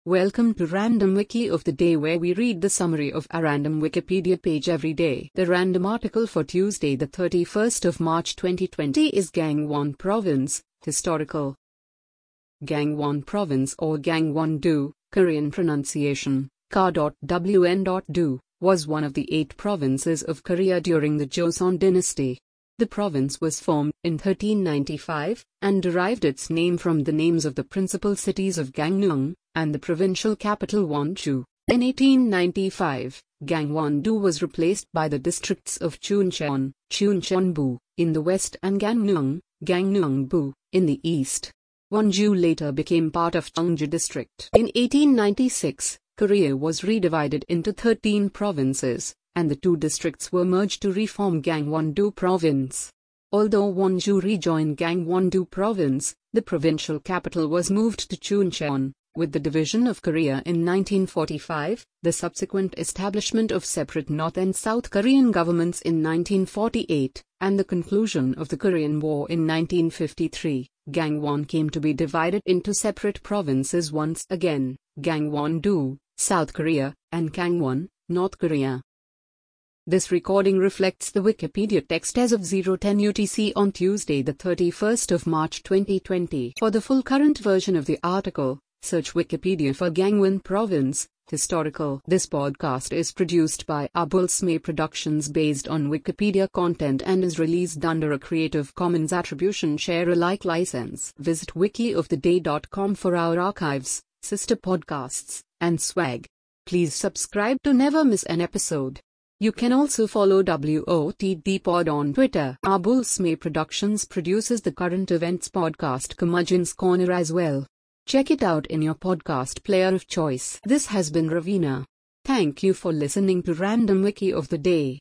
Welcome to Random Wiki of the Day, where we read the summary of a random Wikipedia page every day. The random article for Tuesday, the 31st of March 2020 is Gangwon Province, Historical. Gangwon Province or Gangwon-do, Korean pronunciation, Ka.wn.do, was one of the 8 provinces of Korea during the Joseon dynasty. The province was formed in 1395, and derived its name from the names of the principal cities of Gangneung, and the provincial capital Wonju. In 1895, Gangwon-do was replaced by the districts of Chuncheon, Chuncheon-bu, in the west and Gangneung, Gangneung-bu, in the east. Wonju later became part of Cheongju district. In 1896, Korea was redivided into 13 provinces, and the 2 districts were merged to reform Gangwon-do province. Although Wonju rejoined Gangwon-do province, the provincial capital was moved to Chuncheon. With the division of Korea in 1945, the subsequent establishment of separate North and South Korean governments in 1948, and the conclusion of the Korean War in 1953, Gangwon came to be divided into separate provinces once again: Gangwon-do, South Korea, and Gangwon, North Korea. This recording reflects the Wikipedia text as of 0:10 UTC on Tuesday, the 31st of March 2020. For the full current version of the article, search Wikipedia for Gangwon Province, Historical. This podcast is produced by Abulsme Productions based on Wikipedia content and is released under a Creative Commons Attribution Share Alike license. Visit wikioftheday.com for our archives, sister podcasts, and swag. Please subscribe to never miss an episode. You can also follow WOTD Pod on Twitter. Abulsme Productions produces the current events podcast Curmudgeon's Corner as well. Check it out in your podcast player of choice. This has been Ravina. Thank you for listening to Random Wiki of the Day.